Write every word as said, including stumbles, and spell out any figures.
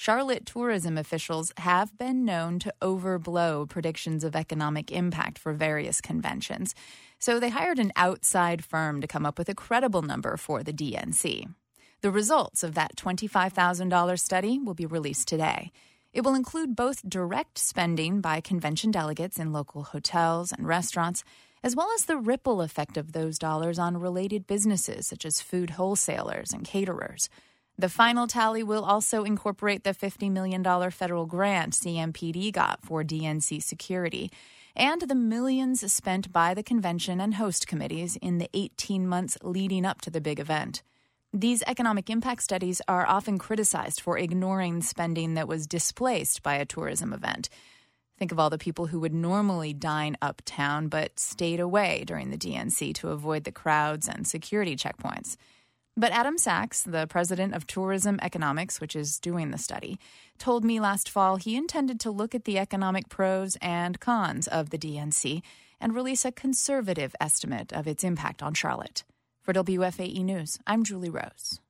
Charlotte tourism officials have been known to overblow predictions of economic impact for various conventions. So they hired an outside firm to come up with a credible number for the D N C. The results of that twenty-five thousand dollars study will be released today. It will include both direct spending by convention delegates in local hotels and restaurants, as well as the ripple effect of those dollars on related businesses such as food wholesalers and caterers. The final tally will also incorporate the fifty million dollars federal grant C M P D got for D N C security and the millions spent by the convention and host committees in the eighteen months leading up to the big event. These economic impact studies are often criticized for ignoring spending that was displaced by a tourism event. Think of all the people who would normally dine uptown but stayed away during the D N C to avoid the crowds and security checkpoints. But Adam Sachs, the president of Tourism Economics, which is doing the study, told me last fall he intended to look at the economic pros and cons of the D N C and release a conservative estimate of its impact on Charlotte. For W F A E News, I'm Julie Rose.